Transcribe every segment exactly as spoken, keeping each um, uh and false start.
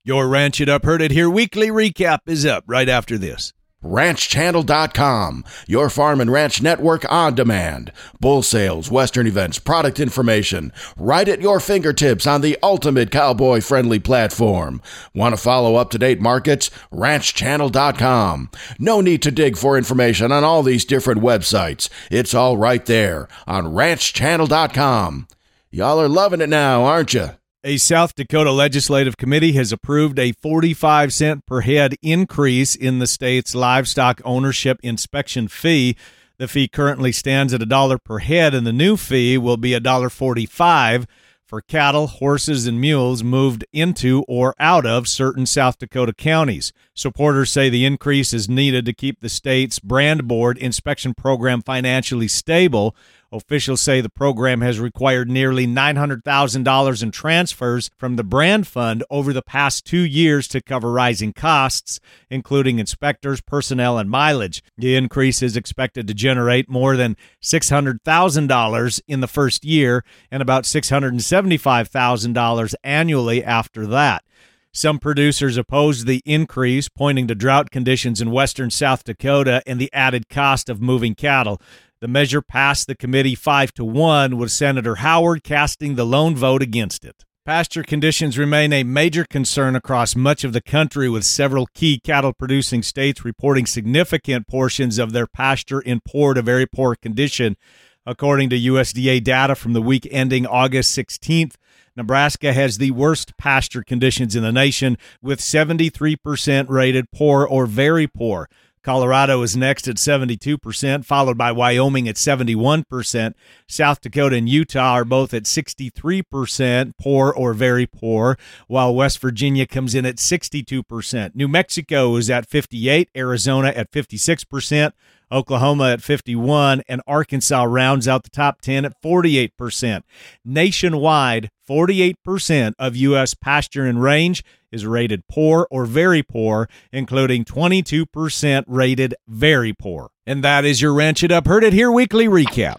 Your Ranch It Up, Heard It Here weekly recap is up right after this. ranch channel dot com, your farm and ranch network on demand. Bull sales, western events, product information, right at your fingertips on the ultimate cowboy-friendly platform. Want to follow up-to-date markets? ranch channel dot com. No need to dig for information on all these different websites. It's all right there on ranch channel dot com. Y'all are loving it now, aren't you? A South Dakota Legislative Committee has approved a forty-five cent per head increase in the state's livestock ownership inspection fee. The fee currently stands at a dollar per head, and the new fee will be one dollar and forty-five cents for cattle, horses, and mules moved into or out of certain South Dakota counties. Supporters say the increase is needed to keep the state's brand board inspection program financially stable. Officials say the program has required nearly nine hundred thousand dollars in transfers from the brand fund over the past two years to cover rising costs, including inspectors, personnel, and mileage. The increase is expected to generate more than six hundred thousand dollars in the first year and about six hundred seventy-five thousand dollars annually after that. Some producers opposed the increase, pointing to drought conditions in western South Dakota and the added cost of moving cattle. The measure passed the committee five to one, with Senator Howard casting the lone vote against it. Pasture conditions remain a major concern across much of the country, with several key cattle-producing states reporting significant portions of their pasture in poor to very poor condition. According to U S D A data from the week ending August sixteenth, Nebraska has the worst pasture conditions in the nation, with seventy-three percent rated poor or very poor. Colorado is next at seventy-two percent, followed by Wyoming at seventy-one percent. South Dakota and Utah are both at sixty-three percent, poor or very poor, while West Virginia comes in at sixty-two percent. New Mexico is at fifty-eight, Arizona at fifty-six percent, Oklahoma at fifty-one, and Arkansas rounds out the top ten at forty-eight percent. Nationwide, forty-eight percent of U S pasture and range is rated poor or very poor, including twenty-two percent rated very poor. And that is your Ranch It Up, Heard It Here weekly recap.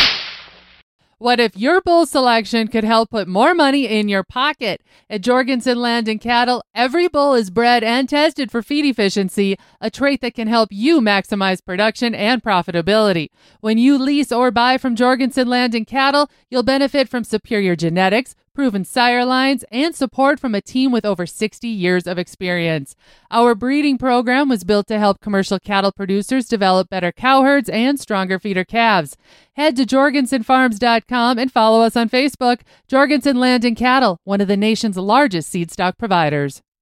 What if your bull selection could help put more money in your pocket? At Jorgensen Land and Cattle, every bull is bred and tested for feed efficiency, a trait that can help you maximize production and profitability. When you lease or buy from Jorgensen Land and Cattle, you'll benefit from superior genetics, proven sire lines, and support from a team with over sixty years of experience. Our breeding program was built to help commercial cattle producers develop better cow herds and stronger feeder calves. Head to jorgensen farms dot com and follow us on Facebook. Jorgensen Land and Cattle, one of the nation's largest seed stock providers.